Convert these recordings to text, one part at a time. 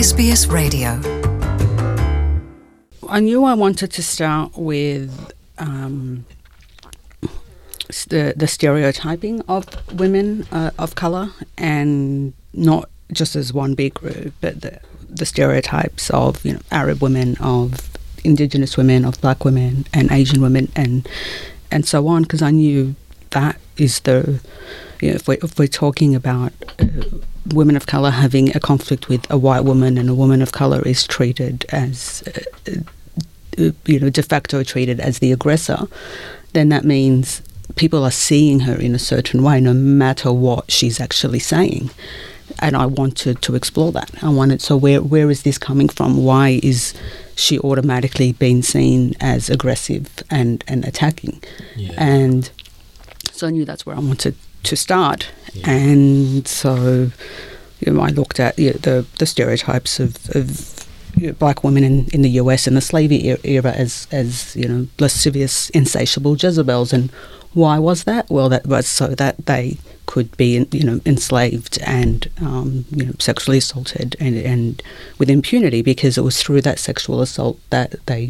SBS Radio. I knew I wanted to start with the stereotyping of women of colour, and not just as one big group, but the stereotypes of Arab women, of Indigenous women, of Black women, and Asian women, and so on. Because I knew that is if we're talking about women of colour having a conflict with a white woman, and a woman of colour is treated as de facto treated as the aggressor, then that means people are seeing her in a certain way, no matter what she's actually saying. And I wanted to explore that. So where is this coming from? Why is she automatically being seen as aggressive and attacking? Yeah. And so I knew that's where I wanted to start. Yeah. And so I looked at the stereotypes of Black women in the US in the slavery era as lascivious, insatiable Jezebels. And why was that? Well, that was so that they could be enslaved and sexually assaulted and with impunity, because it was through that sexual assault that they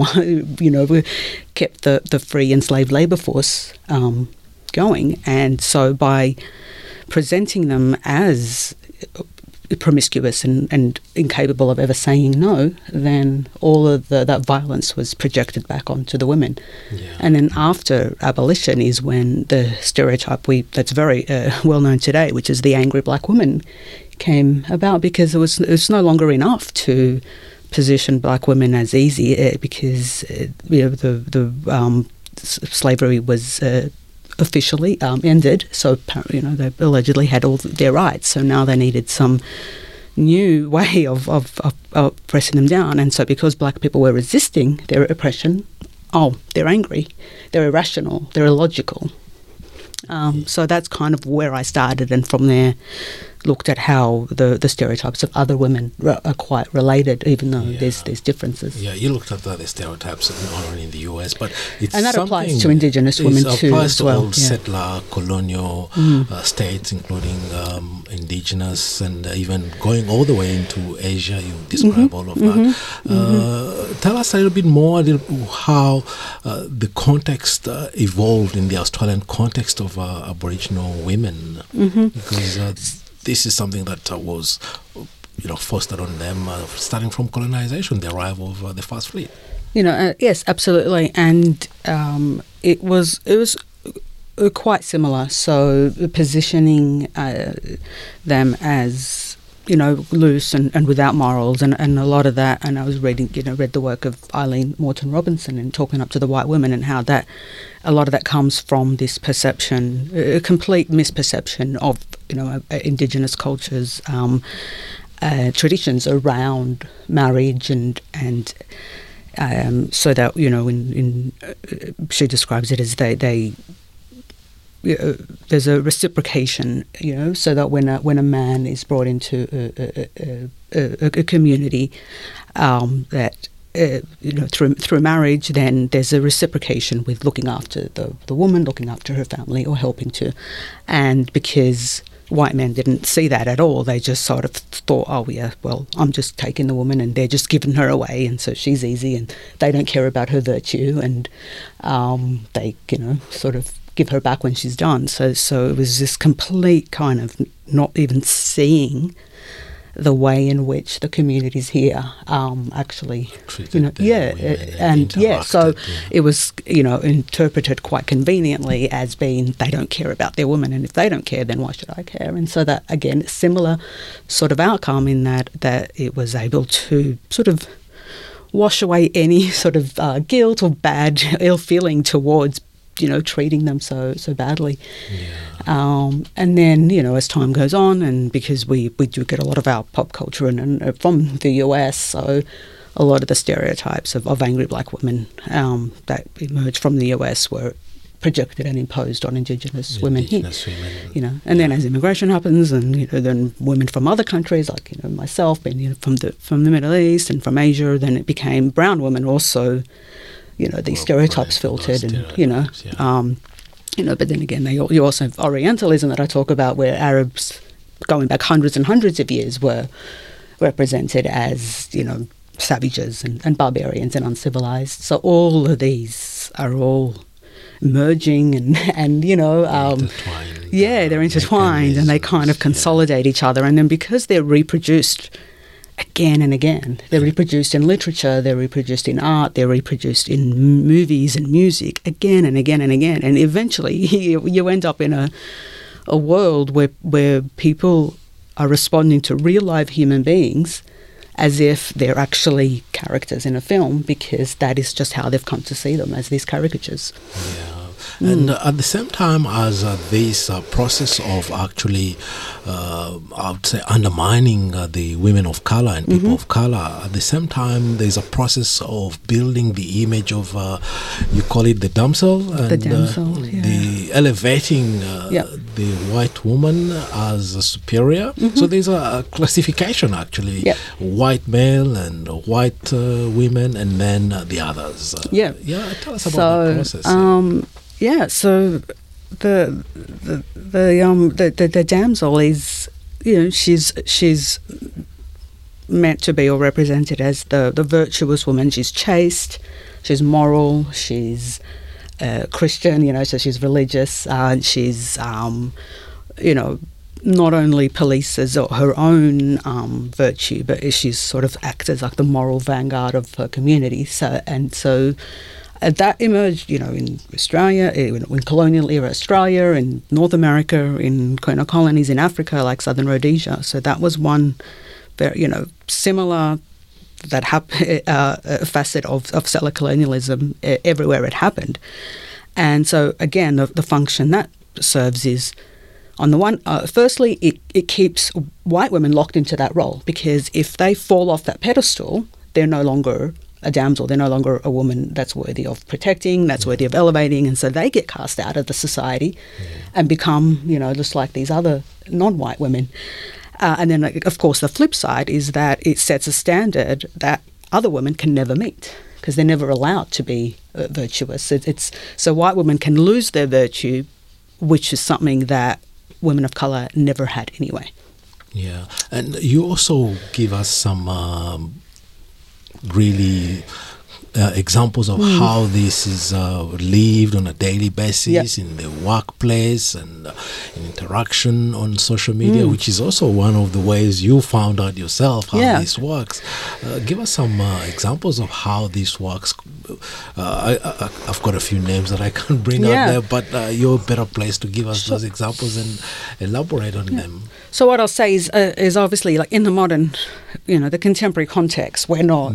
kept the free enslaved labour force going. And so by presenting them as promiscuous and incapable of ever saying no, then all of that violence was projected back onto the women. Yeah. And then after abolition is when the stereotype that's very well known today, which is the angry Black woman, came about, because it was no longer enough to position Black women as easy, because the slavery was officially ended, so they allegedly had all their rights. So now they needed some new way of pressing them down. And so because Black people were resisting their oppression, they're angry, they're irrational, they're illogical. So that's kind of where I started, and from there looked at how the stereotypes of other women are quite related, even though there's differences. Yeah, you looked at the stereotypes not only in the US, but and that applies to Indigenous women too. It applies as to well. all settler, colonial states, including Indigenous, and even going all the way into Asia. You describe all of that. Tell us a little bit more how the context evolved in the Australian context of Aboriginal women, because this is something that was, fostered on them starting from colonization, the arrival of the First Fleet. Yes, absolutely, and it was quite similar. So positioning them as loose and without morals, and a lot of that. And I was read the work of Eileen Morton Robinson and talking up to the white women, and how that a lot of that comes from this perception, a complete misperception of Indigenous cultures, traditions around marriage, and so that she describes it as they there's a reciprocation, so that when a man is brought into a community, that through marriage, then there's a reciprocation with looking after the woman, looking after her family, or helping to. And because white men didn't see that at all, they just sort of thought, I'm just taking the woman and they're just giving her away, and so she's easy, and they don't care about her virtue, and they sort of give her back when she's done. So it was this complete kind of not even seeing the way in which the communities here actually it was interpreted quite conveniently as being they don't care about their women, and if they don't care, then why should I care? And so that, again, similar sort of outcome in that it was able to sort of wash away any sort of guilt or bad ill feeling towards treating them so badly. And then, as time goes on, and because we do get a lot of our pop culture and from the US, so a lot of the stereotypes of angry Black women that emerged from the US were projected and imposed on Indigenous women here. And then as immigration happens, and then women from other countries, like myself, being from the Middle East and from Asia, then it became brown women also. These stereotypes filtered, but then again, you also have Orientalism that I talk about, where Arabs, going back hundreds and hundreds of years, were represented as, savages and barbarians and uncivilized. So all of these are all merging and they're intertwined, and they kind of consolidate each other. And then because they're reproduced again and again, they're reproduced in literature, they're reproduced in art, they're reproduced in movies and music again and again and again, and eventually you end up in a world where people are responding to real live human beings as if they're actually characters in a film, because that is just how they've come to see them, as these caricatures. Yeah. And at the same time as this process of actually, I would say, undermining the women of color and people of color, at the same time there's a process of building the image of, you call it the damsel, and the elevating the white woman as a superior. So there's a classification actually, white male and white women, and then the others. Tell us about that process. So the damsel is, she's meant to be or represented as the virtuous woman. She's chaste, she's moral, she's Christian, so she's religious, and she's, not only polices her own virtue, but she's sort of acts as like the moral vanguard of her community. So that emerged, in Australia, in colonial era Australia, in North America, in colonies in Africa, like Southern Rhodesia. So that was one very, similar facet of settler colonialism everywhere it happened. And so, again, the function that serves is, on the one, firstly, it keeps white women locked into that role, because if they fall off that pedestal, they're no longer a damsel, they're no longer a woman that's worthy of protecting, that's worthy of elevating, and so they get cast out of the society and become, just like these other non-white women. And then, of course, the flip side is that it sets a standard that other women can never meet, because they're never allowed to be virtuous. So white women can lose their virtue, which is something that women of colour never had anyway. Yeah, and you also give us some really examples of how this is lived on a daily basis in the workplace and in interaction on social media, which is also one of the ways you found out yourself how this works. Give us some examples of how this works. I've got a few names that I can't bring out there, but you're a better place to give us those examples and elaborate on them. So what I'll say is obviously, like, in the modern, the contemporary context, we're not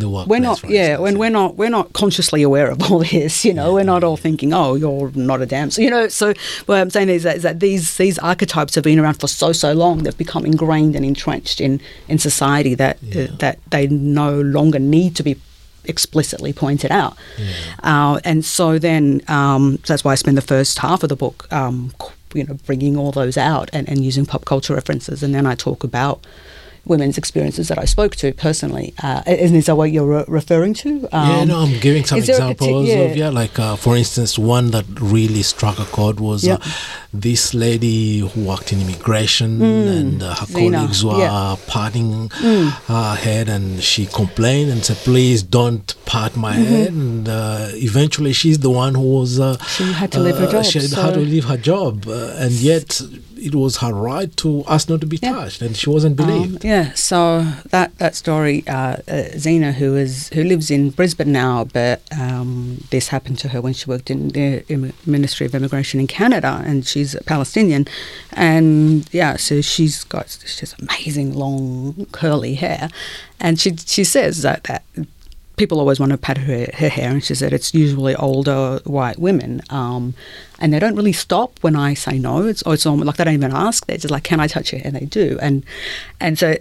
consciously aware of all this. We're not all thinking, oh, you're not a damsel. So what I'm saying is that these archetypes have been around for so long. They've become ingrained and entrenched in society that they no longer need to be explicitly pointed out. And so then that's why I spend the first half of the book bringing all those out and using pop culture references, and then I talk about women's experiences that I spoke to personally. Is that what you're referring to? I'm giving some examples of, for instance, one that really struck a chord was this lady who worked in immigration, and her colleagues were patting her head, and she complained and said, please don't pat my head, and eventually she's the one who was she had to leave her job. She had to leave her job, and yet it was her right to ask not to be touched, and she wasn't believed. So that story, Zena, who lives in Brisbane now, but this happened to her when she worked in the Ministry of Immigration in Canada, and she's a Palestinian, and so she's amazing long curly hair, and she says that people always want to pat her hair, and she said it's usually older white women, and they don't really stop when I say no. It's almost like they don't even ask. They're just like, "Can I touch your hair?" And they do, and so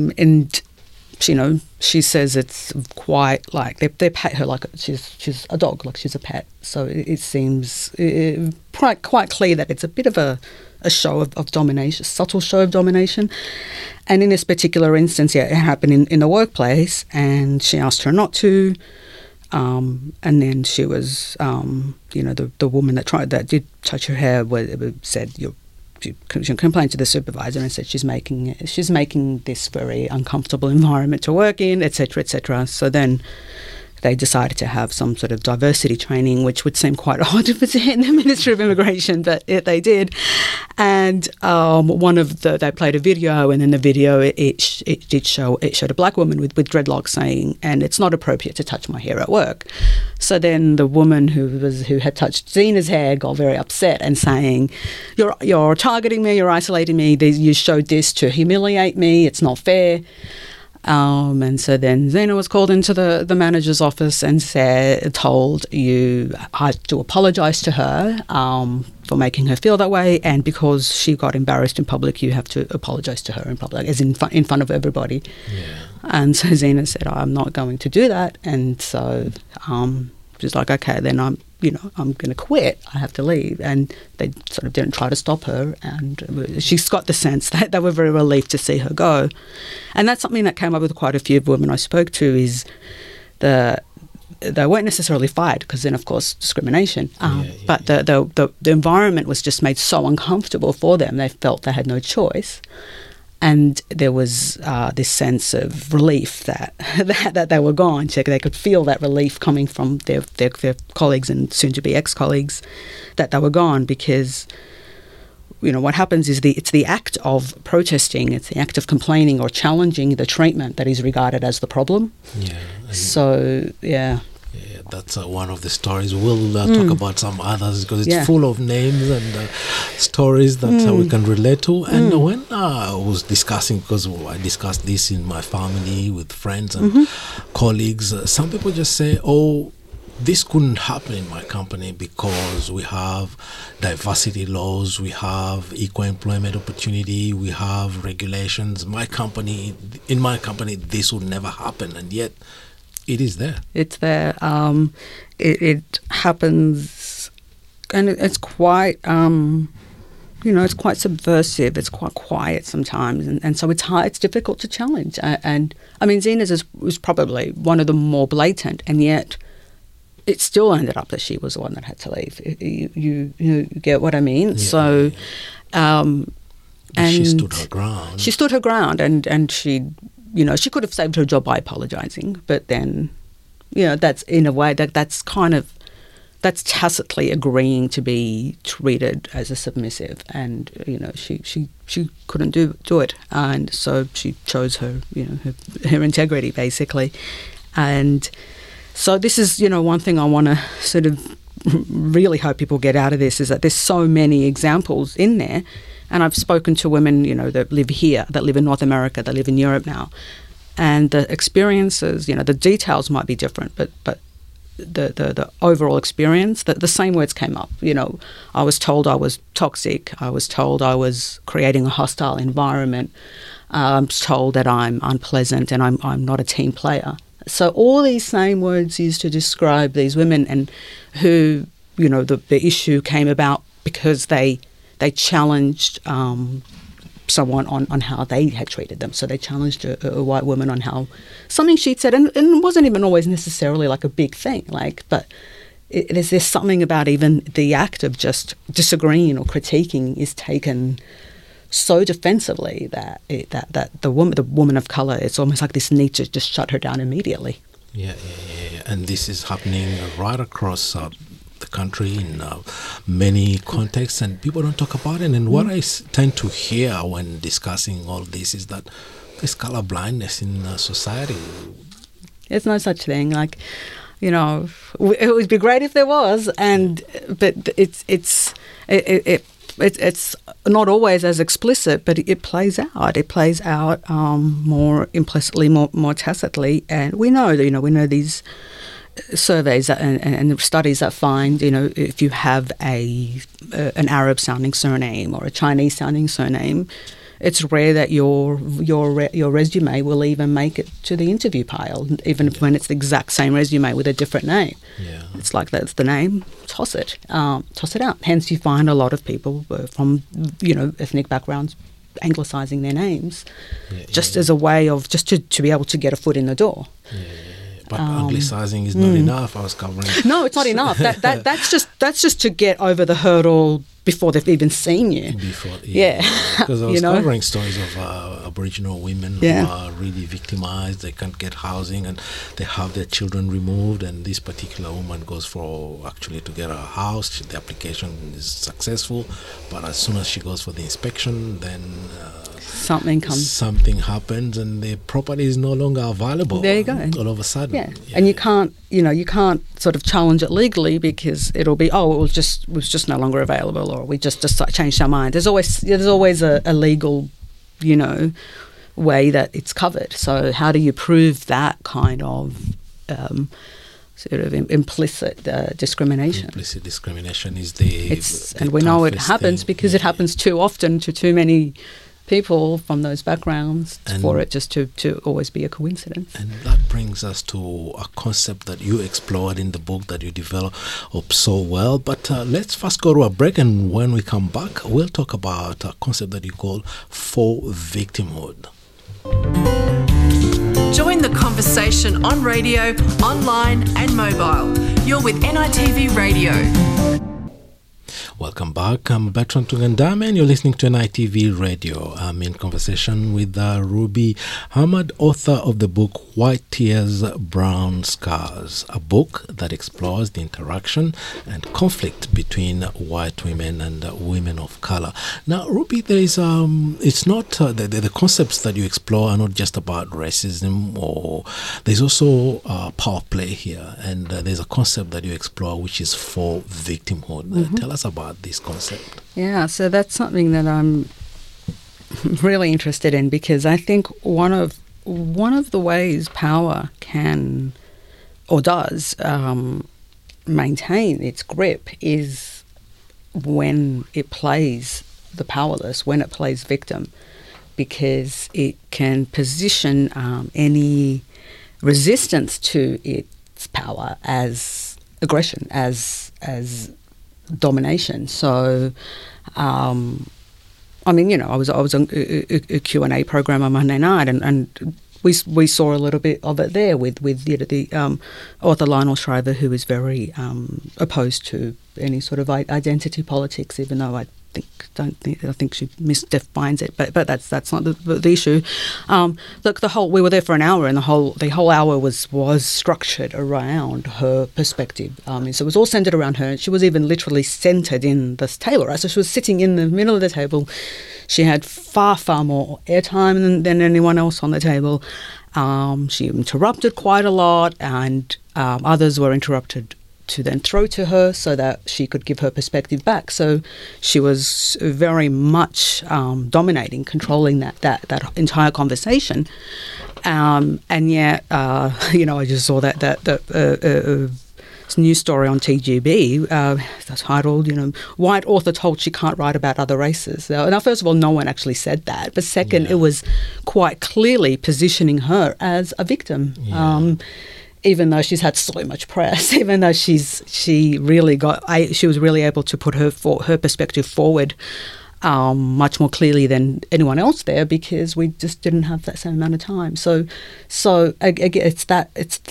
she says it's quite like they pat her like she's a dog, like she's a pet. So it seems quite clear that it's a bit of a show of domination, subtle show of domination. And in this particular instance, it happened in the workplace, and she asked her not to. And then she was, the woman that did touch her hair said, she complained to the supervisor and said she's making this very uncomfortable environment to work in, etc., etc. So then they decided to have some sort of diversity training, which would seem quite odd if it's in the Ministry of Immigration, but they did. And they played a video, and in the video it showed a black woman with dreadlocks saying, "And it's not appropriate to touch my hair at work." So then the woman who had touched Zena's hair got very upset and saying, "You're targeting me, you're isolating me. You showed this to humiliate me. It's not fair." And so then Zena was called into the manager's office and told you had to apologise to her for making her feel that way, and because she got embarrassed in public, you have to apologise to her in public, as in front of everybody. Yeah. And so Zena said, "I'm not going to do that," and so she's like, "Okay, then I'm going to quit. I have to leave." And they sort of didn't try to stop her, and she's got the sense that they were very relieved to see her go. And that's something that came up with quite a few women I spoke to, is they weren't necessarily fired, because then, of course, discrimination. But the environment was just made so uncomfortable for them. They felt they had no choice. And there was this sense of relief that they were gone. So they could feel that relief coming from their colleagues and soon-to-be ex-colleagues, that they were gone, because what happens is it's the act of protesting, it's the act of complaining or challenging the treatment that is regarded as the problem. Yeah. So, yeah. Yeah, that's one of the stories. We'll talk about some others, because it's full of names and stories that we can relate to. And when I was discussing, because I discussed this in my family with friends and colleagues, some people just say, "Oh, this couldn't happen in my company because we have diversity laws, we have equal employment opportunity, we have regulations. In my company, this would never happen," and yet it is there. It's there. It happens, and it's quite, it's quite subversive. It's quite quiet sometimes, and so it's hard. It's difficult to challenge. And I mean, Zena's was probably one of the more blatant, and yet it still ended up that she was the one that had to leave. You get what I mean? Yeah. So, and she stood her ground. She stood her ground, and she. She could have saved her job by apologising, but then, that's in a way that's tacitly agreeing to be treated as a submissive, and she couldn't do it, and so she chose her integrity, basically. And so this is one thing I want to sort of really hope people get out of this, is that there's so many examples in there. And I've spoken to women, that live here, that live in North America, that live in Europe now. And the experiences, the details might be different, but the overall experience, the same words came up. I was told I was toxic. I was told I was creating a hostile environment. I was told that I'm unpleasant and I'm not a team player. So all these same words used to describe these women, and who, the issue came about because they challenged someone on how they had treated them. So they challenged a white woman on how something she'd said, and it wasn't even always necessarily like a big thing, but there's something about even the act of just disagreeing or critiquing is taken so defensively that the woman of colour, it's almost like this need to just shut her down immediately. Yeah. And this is happening right across the country in many contexts, and people don't talk about it. And what I tend to hear when discussing all this is that there's colour blindness in society. There's no such thing. It would be great if there was, but it's not always as explicit, but it plays out. It plays out more implicitly, more tacitly, and we know these surveys and studies that find, if you have an Arab-sounding surname or a Chinese-sounding surname, it's rare that your resume will even make it to the interview pile, even when it's the exact same resume with a different name. Yeah. It's like, that's the name, toss it out. Hence, you find a lot of people from ethnic backgrounds anglicising their names, as a way of just to be able to get a foot in the door. Yeah. But anglicising is not enough. I was covering. No, it's not enough. That's just to get over the hurdle before they've even seen you. Because I was covering stories of Aboriginal women who are really victimized. They can't get housing and they have their children removed, and this particular woman goes to get a house. The application is successful, but as soon as she goes for the inspection, then something happens and the property is no longer available. There you go. All of a sudden. And you can't sort of challenge it legally because it'll be, it was just no longer available, or we just changed our mind. There's always a legal, way that it's covered. So how do you prove that kind of sort of implicit discrimination? Implicit discrimination is and we know it happens because it happens too often to too many people from those backgrounds for it just to always be a coincidence. And that brings us to a concept that you explored in the book that you developed so well. But let's first go to a break, and when we come back, we'll talk about a concept that you call faux victimhood. Join the conversation on radio, online and mobile. You're with NITV Radio. Welcome back. I'm Bertrand Tungandame and you're listening to NITV Radio. I'm in conversation with Ruby Ahmad, author of the book White Tears, Brown Scars, a book that explores the interaction and conflict between white women and women of color. Now, Ruby, there is it's not the concepts that you explore are not just about racism, or there's also power play here, and there's a concept that you explore which is faux victimhood. Tell us about this concept. Yeah, so that's something that I'm really interested in, because I think one of the ways power can or does maintain its grip is when it plays the powerless, when it plays victim, because it can position any resistance to its power as aggression, as domination. So, I was on a Q&A program on Monday night, and we saw a little bit of it there with the author Lionel Shriver, who is very opposed to any sort of identity politics, even though I think she misdefines it, but that's not the issue. Look, we were there for an hour, and the whole hour was structured around her perspective. So it was all centered around her. She was even literally centered in this table, right? So she was sitting in the middle of the table. She had far more airtime than anyone else on the table. She interrupted quite a lot, and others were interrupted to then throw to her so that she could give her perspective back. So she was very much dominating, controlling that entire conversation. And yet, I just saw that news story on TGB that's titled, "White author told she can't write about other races." Now, first of all, no one actually said that. But second, it was quite clearly positioning her as a victim. Yeah. Even though she's had so much press, even though she was really able to put her perspective forward much more clearly than anyone else there, because we just didn't have that same amount of time. So again, it's that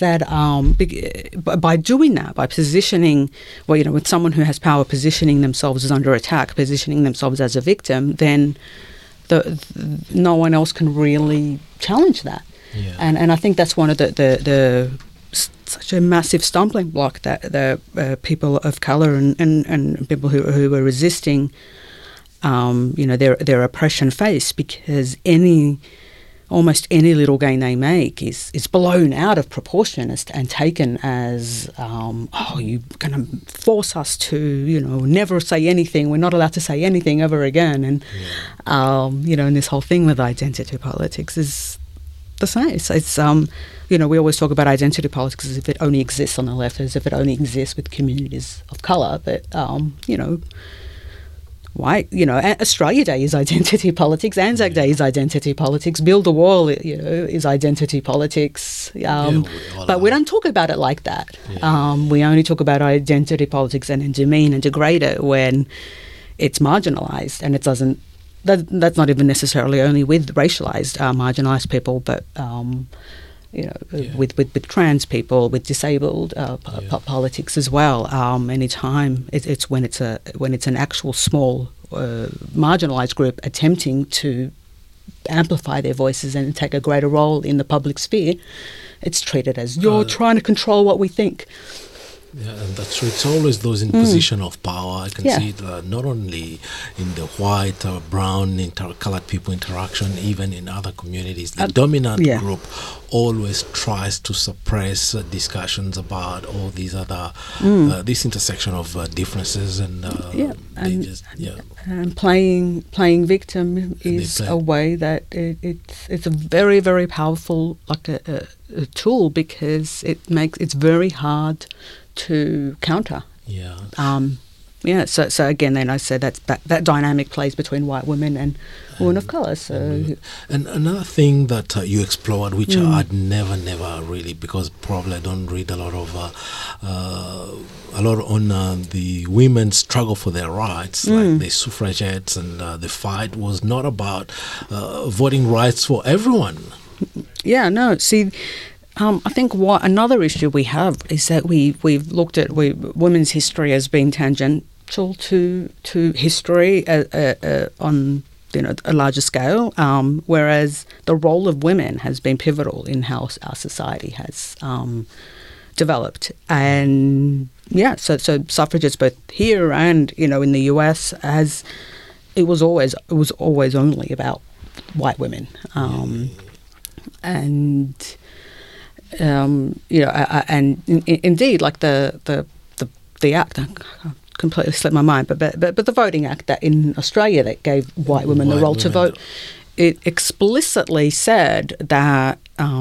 by doing that, by positioning, with someone who has power, positioning themselves as under attack, positioning themselves as a victim, then no one else can really challenge that. Yeah. And I think that's one of the such a massive stumbling block that the people of colour and people who were resisting, their oppression face, because almost any little gain they make is blown out of proportion and taken as, you're going to force us to, never say anything. We're not allowed to say anything ever again. And, and this whole thing with identity politics is the same. It's we always talk about identity politics as if it only exists on the left, as if it only exists with communities of colour. But white, Australia Day is identity politics, Anzac Day is identity politics, Build a Wall, is identity politics. But we don't talk about it like that. Yeah. We only talk about identity politics and demean and degrade it when it's marginalised, and it doesn't. That's not even necessarily only with racialised, marginalised people, but with trans people, with disabled politics as well. Anytime it's when it's an actual small marginalised group attempting to amplify their voices and take a greater role in the public sphere, it's treated as you're trying to control what we think. Yeah, and that's true. It's always those in position of power. I can see it not only in the white or brown colored people interaction, even in other communities. The dominant group always tries to suppress discussions about all these other this intersection of differences and and playing victim is a way that it's a very, very powerful a tool, because it's very hard to counter. So again, then I said that dynamic plays between white women and women of colour. So, and another thing that you explored, which I'd never really, because probably I don't read a lot on the women's struggle for their rights, like the suffragettes, and the fight was not about voting rights for everyone. I think another issue we have is that we've looked at women's history as being tangential to history on a larger scale, whereas the role of women has been pivotal in how our society has developed. And so suffragists both here and in the US, it was always only about white women, and indeed, like the act, I completely slipped my mind, but the Voting Act that in Australia that gave white women the role to vote, it explicitly said that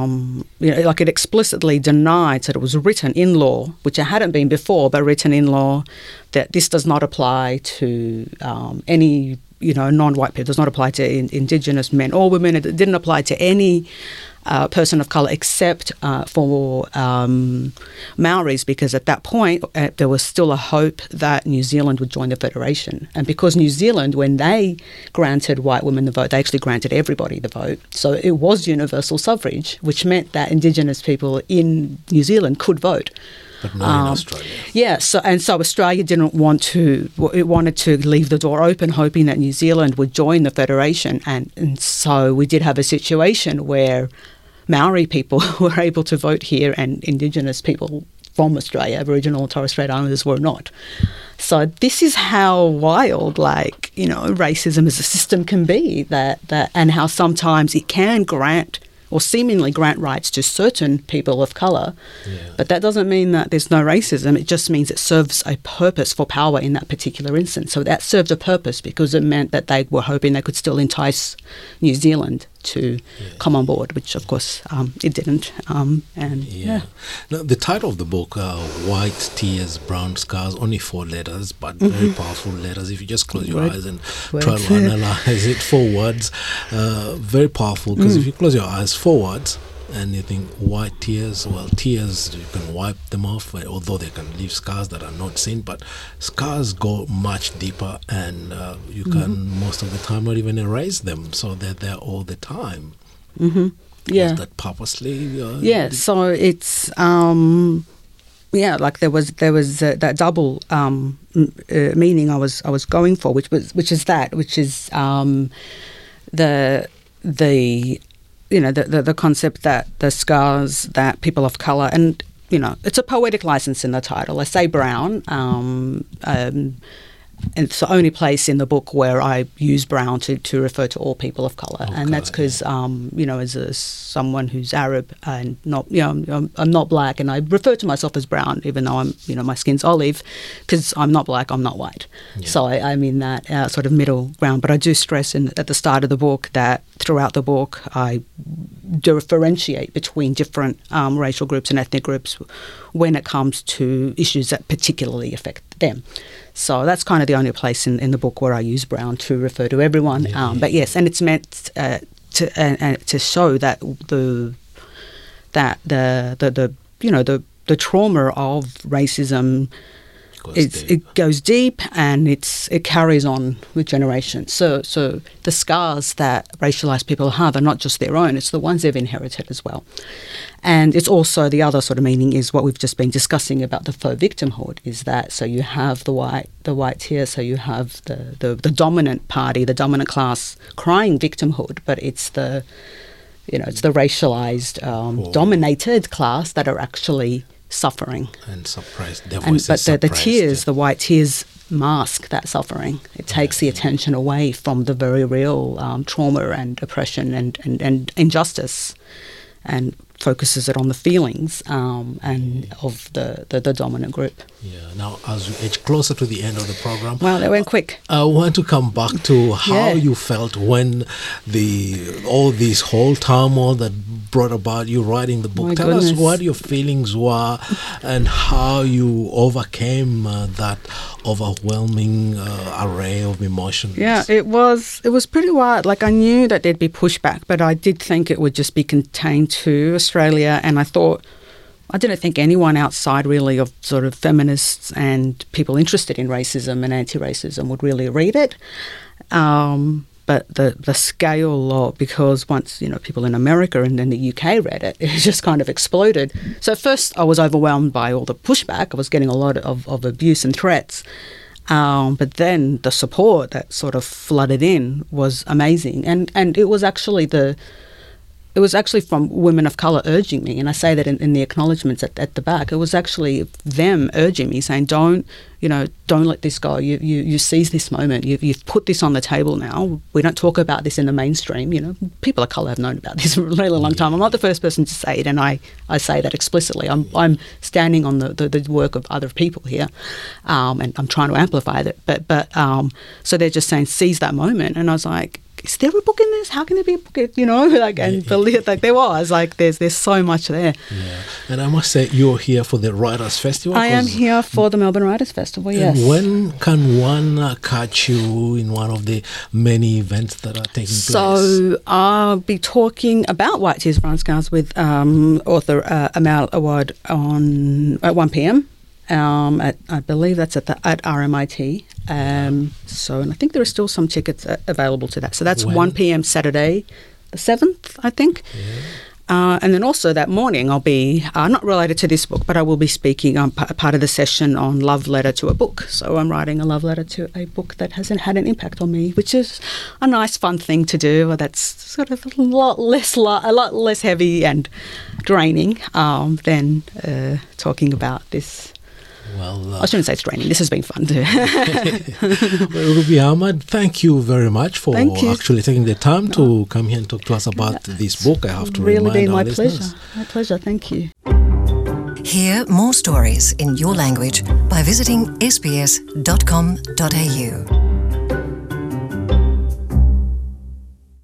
it explicitly denied that it was written in law, which it hadn't been before, but written in law, that this does not apply to any non-white people, does not apply to Indigenous men or women. It didn't apply to any person of colour except for Maoris, because at that point there was still a hope that New Zealand would join the Federation. And because New Zealand, when they granted white women the vote, they actually granted everybody the vote. So it was universal suffrage, which meant that Indigenous people in New Zealand could vote. But not in Australia. Yeah, so Australia didn't want to. It wanted to leave the door open, hoping that New Zealand would join the Federation, and so we did have a situation where Maori people were able to vote here, and Indigenous people from Australia, Aboriginal and Torres Strait Islanders, were not. So this is how wild, racism as a system can be, that and how sometimes it can grant or seemingly grant rights to certain people of colour, but that doesn't mean that there's no racism. It just means it serves a purpose for power in that particular instance. So that served a purpose because it meant that they were hoping they could still entice New Zealand to come on board, which of course it didn't. Now, the title of the book, White Tears, Brown Scars, only 4 letters, but very powerful letters. If you just close your eyes and try to analyze it, 4 words, very powerful, because if you close your eyes, 4 words, and you think white tears, well, tears, you can wipe them off, although they can leave scars that are not seen, but scars go much deeper, and you can most of the time not even erase them, so they're there all the time. Was that purposely? So it's there was that double meaning I was going for, which is the concept that the scars that people of colour, and it's a poetic license in the title. I say brown, and it's the only place in the book where I use brown to refer to all people of colour, and that's because as someone who's Arab and not I'm not black, and I refer to myself as brown even though I'm my skin's olive, because I'm not black, I'm not white. So I'm in that sort of middle ground. But I do stress at the start of the book that throughout the book I differentiate between different racial groups and ethnic groups when it comes to issues that particularly affect them. So that's kind of the only place in the book where I use brown to refer to everyone. But yes, and it's meant to show that the trauma of racism it goes deep, and it carries on with generations. So the scars that racialized people have are not just their own; it's the ones they've inherited as well. And it's also the other sort of meaning is what we've just been discussing about the faux victimhood. Is that so? You have the whites here, so you have the dominant party, the dominant class, crying victimhood, but it's the racialized, dominated class that are actually suffering and suppressed. Their voices but the tears, the white tears, mask that suffering. It takes the attention away from the very real trauma and oppression and injustice, and focuses it on the feelings and of the dominant group. Yeah. Now, as we edge closer to the end of the program, wow, that went quick. I want to come back to how you felt when all this whole turmoil that brought about you writing the book. Tell us what your feelings were and how you overcame that overwhelming array of emotions. Yeah, it was pretty wild. Like, I knew that there'd be pushback, but I did think it would just be contained to Australia, and I didn't think anyone outside really of sort of feminists and people interested in racism and anti-racism would really read it. But the scale because once, people in America and then the UK read it, it just kind of exploded. So at first I was overwhelmed by all the pushback. I was getting a lot of abuse and threats. But then the support that sort of flooded in was amazing. And it was actually from women of colour urging me, and I say that in the acknowledgements at the back. It was actually them urging me, saying, don't let this go. You seize this moment. You've put this on the table now. We don't talk about this in the mainstream. People of colour have known about this for a really long time. I'm not the first person to say it, and I say that explicitly. I'm standing on the work of other people here, and I'm trying to amplify that. But so they're just saying, seize that moment, and I was like, is there a book in this? How can there be a book? Believe there was. There's so much there. Yeah, and I must say, you're here for the Writers' Festival. I am here for the Melbourne Writers' Festival. Yes. And when can one catch you in one of the many events that are taking place? So I'll be talking about White Tears, Brown Scars with author Amal Awad at 1 p.m. I believe that's at RMIT. And I think there are still some tickets available to that. So that's 1 p.m. Saturday, the 7th, I think. Yeah. And then also that morning I'll be, not related to this book, but I will be speaking on part of the session on love letter to a book. So I'm writing a love letter to a book that hasn't had an impact on me, which is a nice, fun thing to do. That's sort of a lot less heavy and draining than talking about this. Well, I shouldn't say it's draining. This has been fun too. Well, Ruby Ahmad, thank you very much for actually taking the time to come here and talk to us about this book. I have to remind our listeners. My pleasure. Thank you. Hear more stories in your language by visiting sbs.com.au.